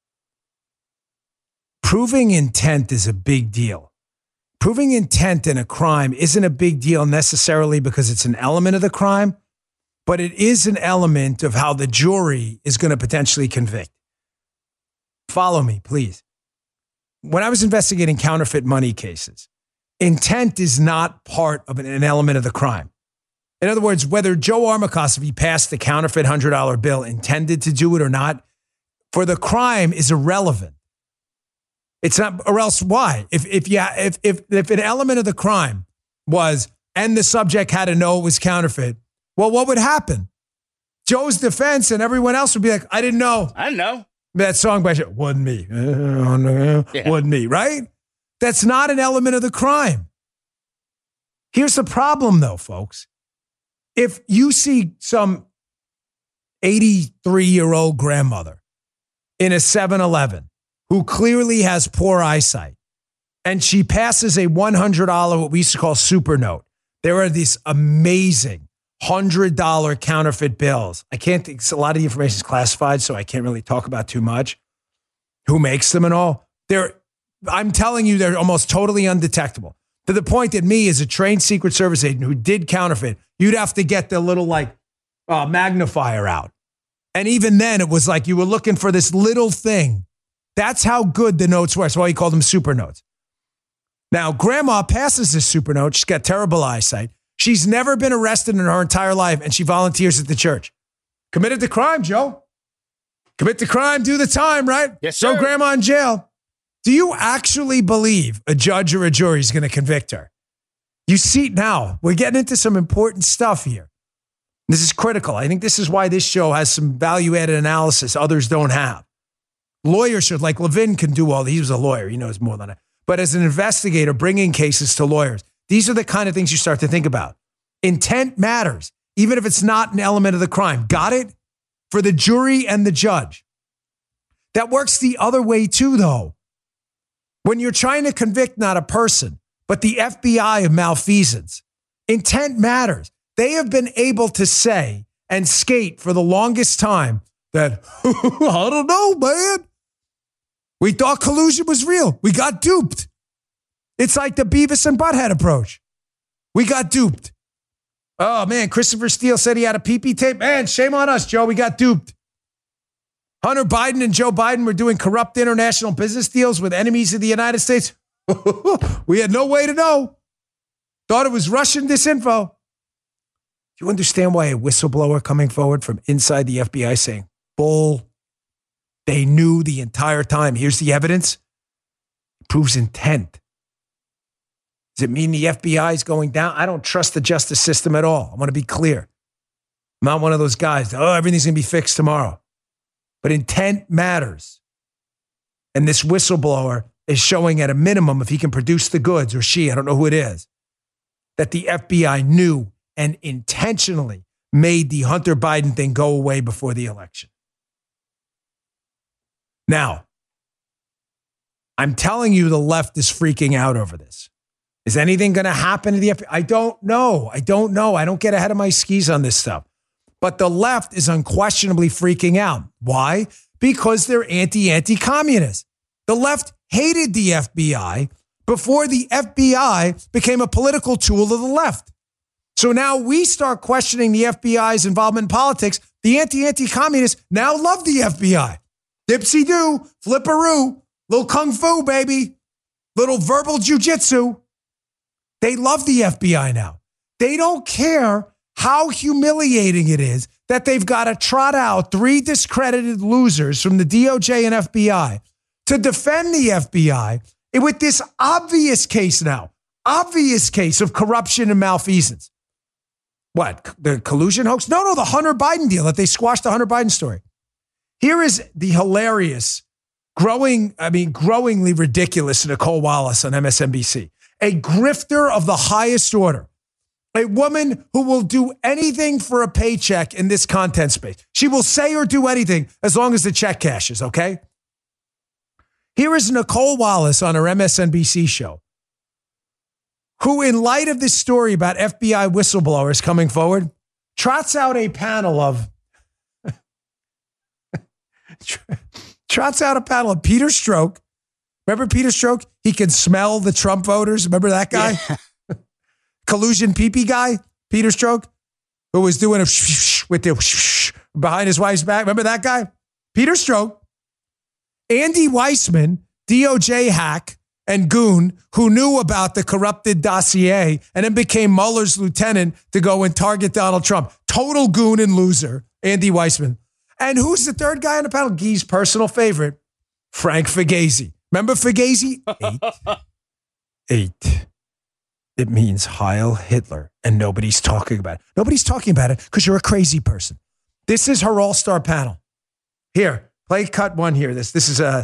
Proving intent is a big deal. Proving intent in a crime isn't a big deal necessarily because it's an element of the crime, but it is an element of how the jury is going to potentially convict. Follow me, please. When I was investigating counterfeit money cases, intent is not part of an element of the crime. In other words, whether Joe Armacost, if he passed the counterfeit $100 bill, intended to do it or not, for the crime is irrelevant. It's not, or else why? If an element of the crime was, and the subject had to know it was counterfeit, well, what would happen? Joe's defense and everyone else would be like, I didn't know. That song by wasn't me. Wasn't me, right? That's not an element of the crime. Here's the problem, though, folks. If you see some 83-year-old grandmother in a 7-Eleven who clearly has poor eyesight, and she passes a $100, what we used to call super note, there are these amazing $100 counterfeit bills. I can't think, a lot of the information is classified, so I can't really talk about too much. Who makes them and all? I'm telling you, they're almost totally undetectable. To the point that me, as a trained Secret Service agent who did counterfeit, you'd have to get the little magnifier out. And even then, it was like you were looking for this little thing. That's how good the notes were. That's why you called them super notes. Now, Grandma passes this super note. She's got terrible eyesight. She's never been arrested in her entire life, and she volunteers at the church. Committed the crime, Joe. Commit the crime, do the time, right?
Yes, sir.
Throw Grandma in jail. Do you actually believe a judge or a jury is going to convict her? You see, now we're getting into some important stuff here. This is critical. I think this is why this show has some value-added analysis others don't have. Lawyers should, like Levin can do all. He was a lawyer. He knows more than I. But as an investigator, bringing cases to lawyers, these are the kind of things you start to think about. Intent matters, even if it's not an element of the crime. Got it? For the jury and the judge. That works the other way too, though. When you're trying to convict not a person, but the FBI of malfeasance, intent matters. They have been able to say and skate for the longest time that, I don't know, man. We thought collusion was real. We got duped. It's like the Beavis and Butthead approach. We got duped. Oh, man, Christopher Steele said he had a PP tape. Man, shame on us, Joe. We got duped. Hunter Biden and Joe Biden were doing corrupt international business deals with enemies of the United States. We had no way to know. Thought it was Russian disinfo. Do you understand why a whistleblower coming forward from inside the FBI saying, bull, they knew the entire time. Here's the evidence. It proves intent. Does it mean the FBI is going down? I don't trust the justice system at all. I want to be clear. I'm not one of those guys. Everything's going to be fixed tomorrow. But intent matters. And this whistleblower is showing at a minimum, if he can produce the goods, or she, I don't know who it is, that the FBI knew and intentionally made the Hunter Biden thing go away before the election. Now, I'm telling you the left is freaking out over this. Is anything going to happen to the FBI? I don't know. I don't get ahead of my skis on this stuff. But the left is unquestionably freaking out. Why? Because they're anti-communist. The left hated the FBI before the FBI became a political tool of the left. So now we start questioning the FBI's involvement in politics. The anti-communists now love the FBI. Dipsy-doo, flipperoo, little kung fu, baby, little verbal jujitsu. They love the FBI now. They don't care how humiliating it is that they've got to trot out 3 discredited losers from the DOJ and FBI to defend the FBI with this obvious case of corruption and malfeasance. What? The collusion hoax? No, the Hunter Biden deal that they squashed the Hunter Biden story. Here is the hilarious, growingly ridiculous Nicole Wallace on MSNBC. A grifter of the highest order. A woman who will do anything for a paycheck in this content space. She will say or do anything as long as the check cashes, okay? Here is Nicole Wallace on her MSNBC show, who, in light of this story about FBI whistleblowers coming forward, trots out a panel of Peter Strzok. Remember Peter Strzok? He can smell the Trump voters. Remember that guy? Yeah. Collusion pee-pee guy, Peter Strzok, who was doing a with the behind his wife's back. Remember that guy? Peter Strzok. Andy Weissman, DOJ hack and goon, who knew about the corrupted dossier and then became Mueller's lieutenant to go and target Donald Trump. Total goon and loser, Andy Weissman. And who's the third guy on the panel? Guy's personal favorite, Frank Fugazi. Remember Fugazi? 8. It means Heil Hitler, and nobody's talking about it. Nobody's talking about it because you're a crazy person. This is her all-star panel. Here, play cut 1 here. This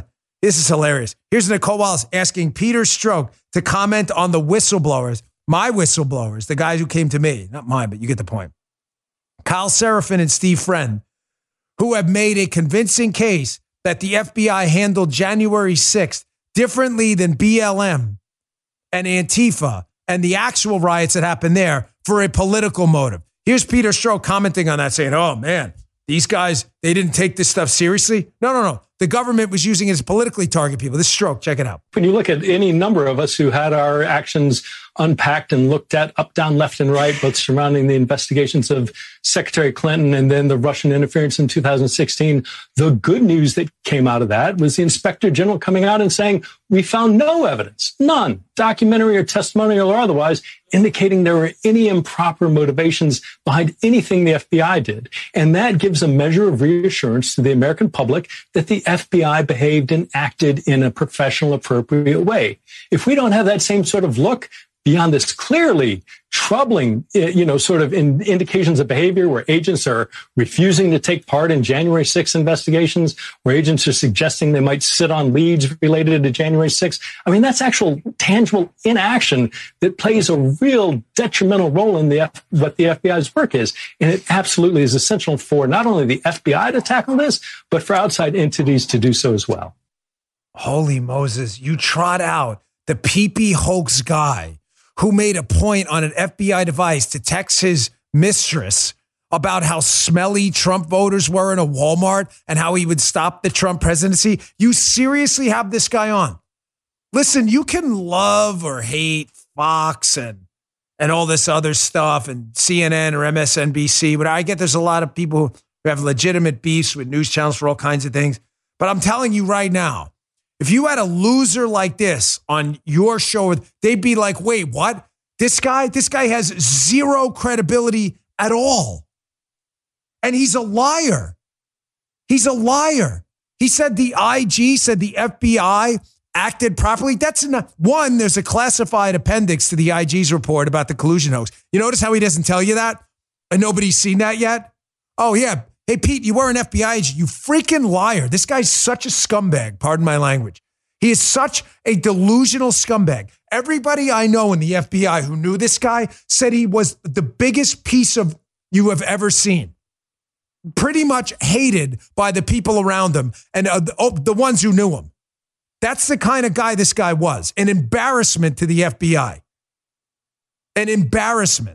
is hilarious. Here's Nicole Wallace asking Peter Strzok to comment on the whistleblowers, my whistleblowers, the guys who came to me. Not mine, but you get the point. Kyle Seraphin and Steve Friend, who have made a convincing case that the FBI handled January 6th differently than BLM and Antifa and the actual riots that happened there for a political motive. Here's Peter Strzok commenting on that, saying, oh, man, these guys, they didn't take this stuff seriously. No. The government was using it to politically target people. This is Strzok, check it out.
When you look at any number of us who had our actions unpacked and looked at up, down, left, and right, both surrounding the investigations of Secretary Clinton and then the Russian interference in 2016, the good news that came out of that was the Inspector General coming out and saying, we found no evidence, none, documentary or testimonial or otherwise, indicating there were any improper motivations behind anything the FBI did. And that gives a measure of reassurance to the American public that the FBI behaved and acted in a professional, appropriate way. If we don't have that same sort of look beyond this clearly troubling, sort of indications of behavior where agents are refusing to take part in January 6th investigations, where agents are suggesting they might sit on leads related to January 6th. I mean, that's actual tangible inaction that plays a real detrimental role in what the FBI's work is. And it absolutely is essential for not only the FBI to tackle this, but for outside entities to do so as well.
Holy Moses, you trot out the pee-pee hoax guy who made a point on an FBI device to text his mistress about how smelly Trump voters were in a Walmart and how he would stop the Trump presidency. You seriously have this guy on. Listen, you can love or hate Fox and all this other stuff and CNN or MSNBC, but I get there's a lot of people who have legitimate beefs with news channels for all kinds of things. But I'm telling you right now, if you had a loser like this on your show, they'd be like, wait, what? This guy has zero credibility at all. And he's a liar. He's a liar. He said the IG said the FBI acted properly. That's enough. One, there's a classified appendix to the IG's report about the collusion hoax. You notice how he doesn't tell you that? And nobody's seen that yet? Oh, yeah. Hey, Pete, you were an FBI agent. You freaking liar. This guy's such a scumbag. Pardon my language. He is such a delusional scumbag. Everybody I know in the FBI who knew this guy said he was the biggest piece of you have ever seen. Pretty much hated by the people around him and the ones who knew him. That's the kind of guy this guy was. An embarrassment to the FBI. An embarrassment.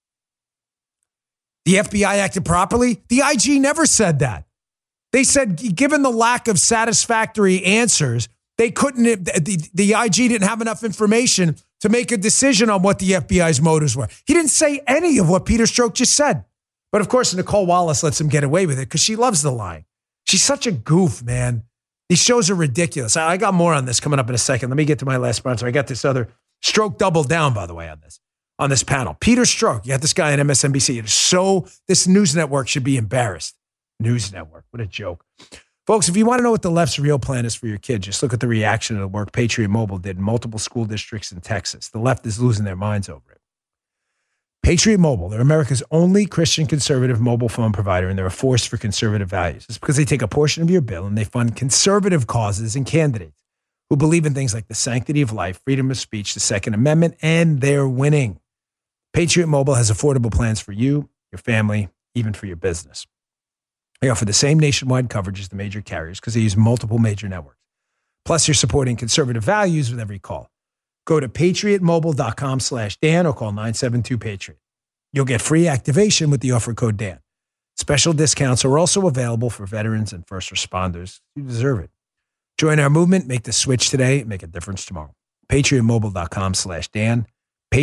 The FBI acted properly? The IG never said that. They said, given the lack of satisfactory answers, they couldn't, the IG didn't have enough information to make a decision on what the FBI's motives were. He didn't say any of what Peter Strzok just said. But of course, Nicole Wallace lets him get away with it because she loves the lie. She's such a goof, man. These shows are ridiculous. I got more on this coming up in a second. Let me get to my last sponsor. I got this other Strzok double down, by the way, on this. on this panel. Peter Strzok, you got this guy on MSNBC. This news network should be embarrassed. News network, what a joke. Folks, if you want to know what the left's real plan is for your kid, just look at the reaction to the work Patriot Mobile did in multiple school districts in Texas. The left is losing their minds over it. Patriot Mobile, they're America's only Christian conservative mobile phone provider, and they're a force for conservative values. It's because they take a portion of your bill and they fund conservative causes and candidates who believe in things like the sanctity of life, freedom of speech, the Second Amendment, and they're winning. Patriot Mobile has affordable plans for you, your family, even for your business. They offer the same nationwide coverage as the major carriers because they use multiple major networks. Plus, you're supporting conservative values with every call. Go to patriotmobile.com/Dan or call 972-PATRIOT. You'll get free activation with the offer code Dan. Special discounts are also available for veterans and first responders. You deserve it. Join our movement. Make the switch today. Make a difference tomorrow. patriotmobile.com/Dan.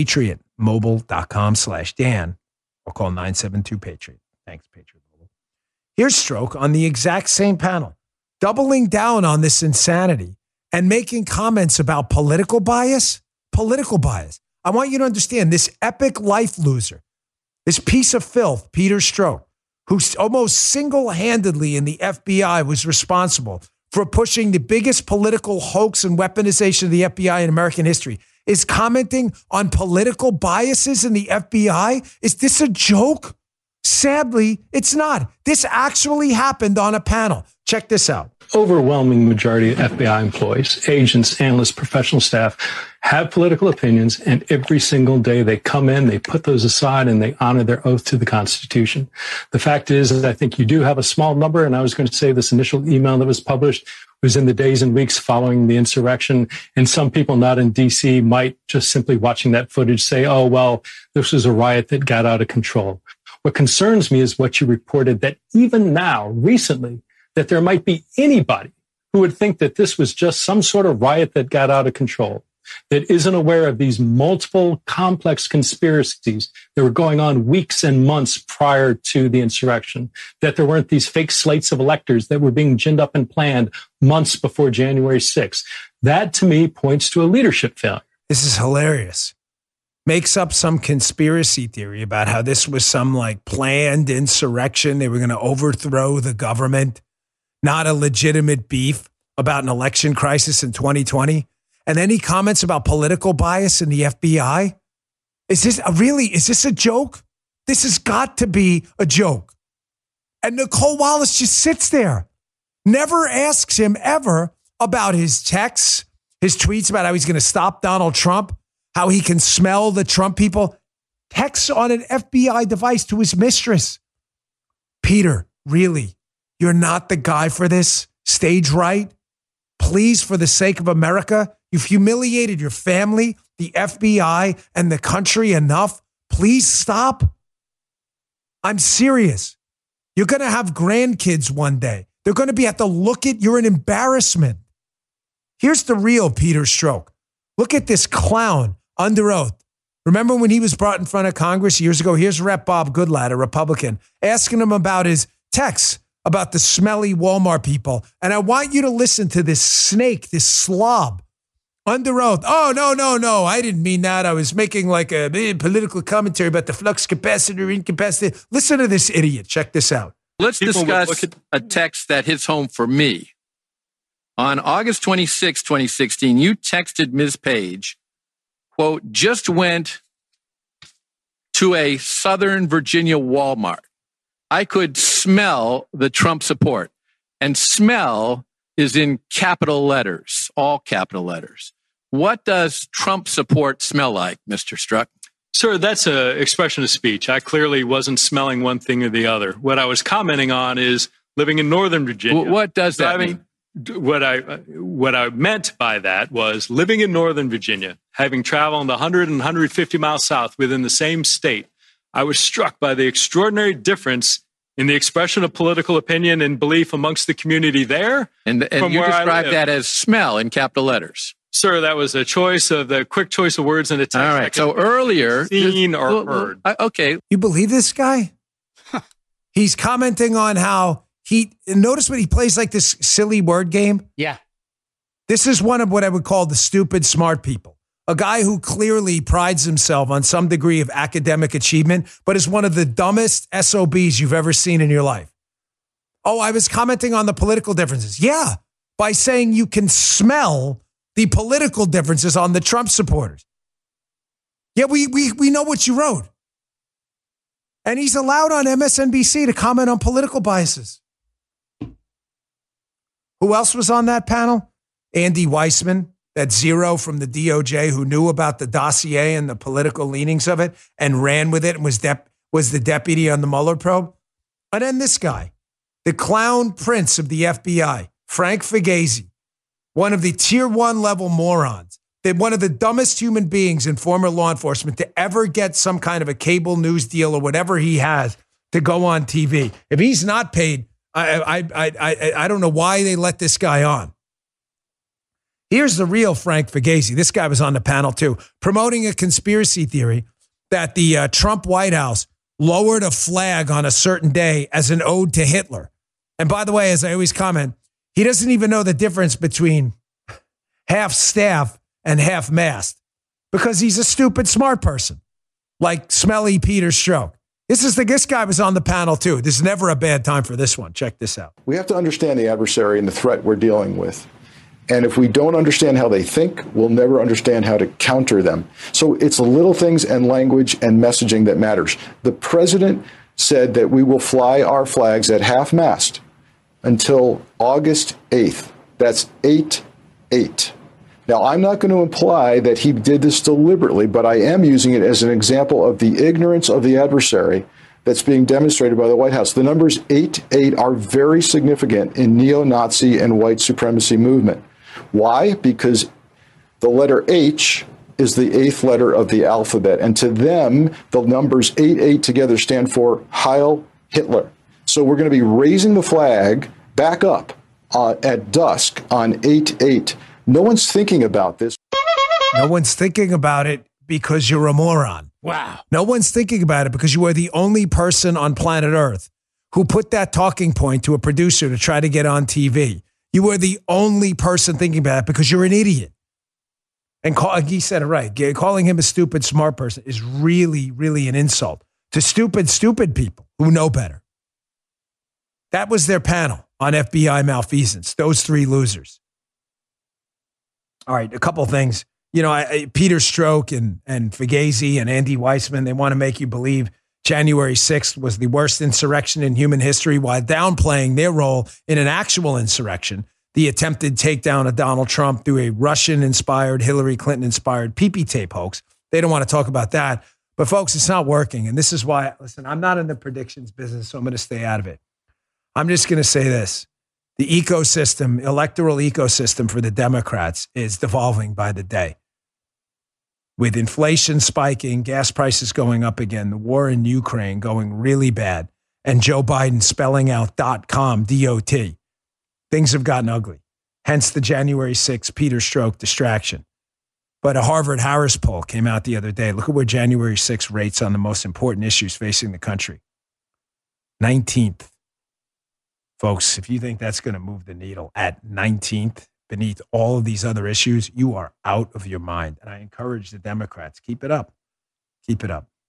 patriotmobile.com/Dan or call 972-PATRIOT. Thanks, Patriot Mobile. Here's Strzok on the exact same panel, doubling down on this insanity and making comments about political bias. Political bias. I want you to understand this epic life loser, this piece of filth, Peter Strzok, who almost single-handedly in the FBI was responsible for pushing the biggest political hoax and weaponization of the FBI in American history, is commenting on political biases in the FBI. Is this a joke? Sadly, it's not. This actually happened on a panel. Check this out.
Overwhelming majority of FBI employees, agents, analysts, professional staff have political opinions, and every single day they come in, they put those aside, and they honor their oath to the Constitution. The fact is that I think you do have a small number, and I was going to say this initial email that was published was in the days and weeks following the insurrection, and some people not in D.C. might just simply watching that footage say, oh, well, this was a riot that got out of control. What concerns me is what you reported, that even now, recently, that there might be anybody who would think that this was just some sort of riot that got out of control, that isn't aware of these multiple complex conspiracies that were going on weeks and months prior to the insurrection, that there weren't these fake slates of electors that were being ginned up and planned months before January 6th. That, to me, points to a leadership failure.
This is hilarious. Makes up some conspiracy theory about how this was some like planned insurrection. They were going to overthrow the government. Not a legitimate beef about an election crisis in 2020. And then he comments about political bias in the FBI. Is this a joke? This has got to be a joke. And Nicole Wallace just sits there, never asks him ever about his texts, his tweets about how he's going to stop Donald Trump, how he can smell the Trump people. Texts on an FBI device to his mistress. Peter, really? You're not the guy for this? Stage right? Please, for the sake of America, you've humiliated your family, the FBI, and the country enough. Please stop. I'm serious. You're going to have grandkids one day. They're going to be at the look at, you're an embarrassment. Here's the real Peter Strzok. Look at this clown under oath. Remember when he was brought in front of Congress years ago? Here's Rep. Bob Goodlatte, a Republican, asking him about his texts about the smelly Walmart people. And I want you to listen to this snake, this slob, under oath. Oh, no. I didn't mean that. I was making like a political commentary about the flux capacitor, incapacity. Listen to this idiot. Check this out.
Let's discuss a text that hits home for me. On August 26, 2016, you texted Ms. Page, quote, just went to a Southern Virginia Walmart. I could smell the Trump support, and smell is in capital letters, all capital letters. What does Trump support smell like, Mr. Strzok?
Sir, that's an expression of speech. I clearly wasn't smelling one thing or the other. What I was commenting on is living in Northern Virginia.
What does that mean?
What I meant by that was living in Northern Virginia, having traveled 100 and 150 miles south within the same state. I was struck by the extraordinary difference in the expression of political opinion and belief amongst the community there.
And you described that as smell in capital letters.
Sir, that was a quick choice of words in a text.
All right. So earlier,
seen or heard.
Okay.
You believe this guy? He's commenting on how notice when he plays like this silly word game.
Yeah.
This is one of what I would call the stupid smart people. A guy who clearly prides himself on some degree of academic achievement, but is one of the dumbest SOBs you've ever seen in your life. Oh, I was commenting on the political differences. Yeah, by saying you can smell the political differences on the Trump supporters. Yeah, we know what you wrote. And he's allowed on MSNBC to comment on political biases. Who else was on that panel? Andy Weissman, that zero from the DOJ who knew about the dossier and the political leanings of it and ran with it and was the deputy on the Mueller probe. And then this guy, the clown prince of the FBI, Frank Figliuzzi, one of the tier 1 level morons, one of the dumbest human beings in former law enforcement to ever get some kind of a cable news deal or whatever he has to go on TV. If he's not paid, I don't know why they let this guy on. Here's the real Frank Figliuzzi. This guy was on the panel too, promoting a conspiracy theory that the Trump White House lowered a flag on a certain day as an ode to Hitler. And by the way, as I always comment, he doesn't even know the difference between half staff and half mast because he's a stupid smart person like smelly Peter Strzok. This guy was on the panel too. This is never a bad time for this one. Check this out.
We have to understand the adversary and the threat we're dealing with. And if we don't understand how they think, we'll never understand how to counter them. So it's little things and language and messaging that matters. The president said that we will fly our flags at half-mast until August 8th. That's 8/8. Now, I'm not going to imply that he did this deliberately, but I am using it as an example of the ignorance of the adversary that's being demonstrated by the White House. The numbers 8/8 are very significant in neo-Nazi and white supremacy movement. Why? Because the letter H is the 8th letter of the alphabet. And to them, the numbers 8/8 together stand for Heil Hitler. So we're going to be raising the flag back up at dusk on 8/8. No one's thinking about this.
No one's thinking about it because you're a moron.
Wow.
No one's thinking about it because you are the only person on planet Earth who put that talking point to a producer to try to get on TV. You are the only person thinking about it because you're an idiot. And he said it right. Calling him a stupid, smart person is really, really an insult to stupid people who know better. That was their panel on FBI malfeasance, those three losers. All right, a couple things. You know, Peter Strzok and Figliuzzi and Andy Weissman, they want to make you believe January 6th was the worst insurrection in human history while downplaying their role in an actual insurrection, the attempted takedown of Donald Trump through a Russian-inspired, Hillary Clinton-inspired PP tape hoax. They don't want to talk about that. But, folks, it's not working. And this is why, listen, I'm not in the predictions business, so I'm going to stay out of it. I'm just going to say this. The ecosystem, electoral ecosystem for the Democrats is devolving by the day. With inflation spiking, gas prices going up again, the war in Ukraine going really bad, and Joe Biden spelling out .com, D-O-T, things have gotten ugly. Hence the January 6th Peter Strzok distraction. But a Harvard-Harris poll came out the other day. Look at where January 6th rates on the most important issues facing the country. 19th. Folks, if you think that's going to move the needle at 19th beneath all of these other issues, you are out of your mind. And I encourage the Democrats, keep it up. Keep it up.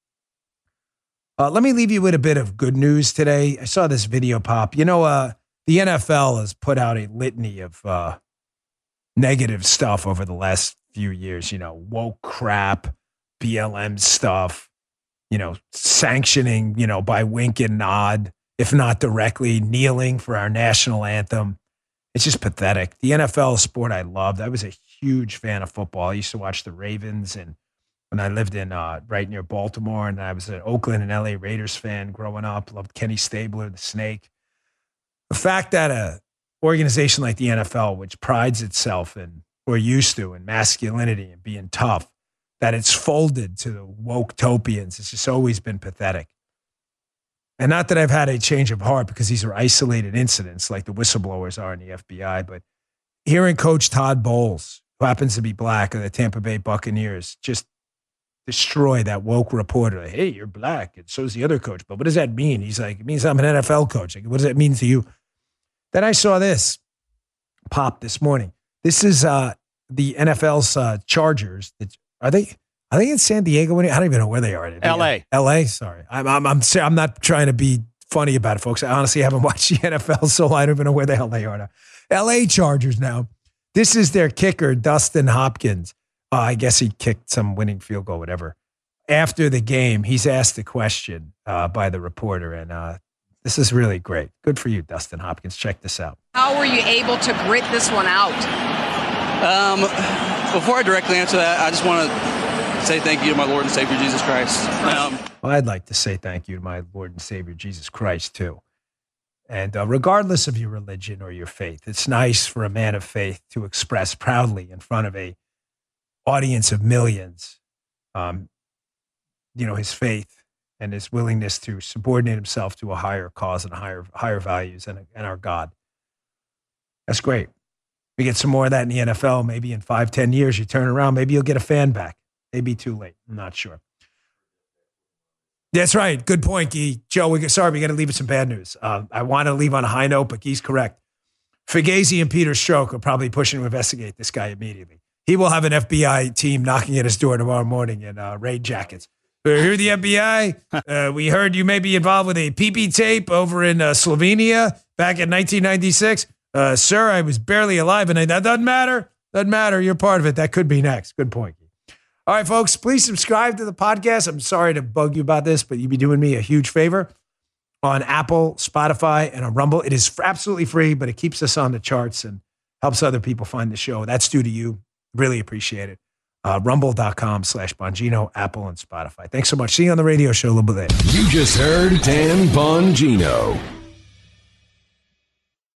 Let me leave you with a bit of good news today. I saw this video pop. You know, the NFL has put out a litany of negative stuff over the last few years. You know, woke crap, BLM stuff, you know, sanctioning, you know, by wink and nod, if not directly, kneeling for our national anthem. It's just pathetic. The NFL sport I loved. I was a huge fan of football. I used to watch the Ravens, and when I lived in right near Baltimore, and I was an Oakland and LA Raiders fan growing up. Loved Kenny Stabler, the Snake. The fact that a organization like the NFL, which prides itself in, or used to, in masculinity and being tough, that it's folded to the woke-topians, it's just always been pathetic. And not that I've had a change of heart because these are isolated incidents like the whistleblowers are in the FBI, but hearing Coach Todd Bowles, who happens to be black, of the Tampa Bay Buccaneers, just destroy that woke reporter. Like, hey, you're black, and so's the other coach. But what does that mean? He's like, it means I'm an NFL coach. Like, what does that mean to you? Then I saw this pop this morning. This is the the NFL's Chargers. Are they in San Diego? I don't even know where they are. L.A. Sorry, I'm not trying to be funny about it, folks. I honestly haven't watched the NFL, so I don't even know where the hell they are now. L.A. Chargers now. This is their kicker, Dustin Hopkins. I guess he kicked some winning field goal, whatever. After the game, he's asked a question by the reporter, and this is really great. Good for you, Dustin Hopkins. Check this out.
How were you able to grit this one out?
Before I directly answer that, I just want to say thank you to my Lord and Savior, Jesus Christ.
Well, I'd like to say thank you to my Lord and Savior, Jesus Christ, too. And regardless of your religion or your faith, it's nice for a man of faith to express proudly in front of a audience of millions, his faith and his willingness to subordinate himself to a higher cause and higher values and our God. That's great. We get some more of that in the NFL. Maybe in 5-10 years, you turn around. Maybe you'll get a fan back. Maybe too late. I'm not sure. That's right. Good point, Guy. Joe, we got to leave with some bad news. I want to leave on a high note, but Guy's correct. Fugazi and Peter Strzok are probably pushing to investigate this guy immediately. He will have an FBI team knocking at his door tomorrow morning in raid jackets. We're the FBI. We heard you may be involved with a PP tape over in Slovenia back in 1996. Sir, I was barely alive, and that doesn't matter. Doesn't matter. You're part of it. That could be next. Good point. All right, folks, please subscribe to the podcast. I'm sorry to bug you about this, but you'd be doing me a huge favor on Apple, Spotify, and on Rumble. It is absolutely free, but it keeps us on the charts and helps other people find the show. That's due to you. Really appreciate it. Rumble.com/Bongino, Apple, and Spotify. Thanks so much. See you on the radio show a little bit later.
You just heard Dan Bongino.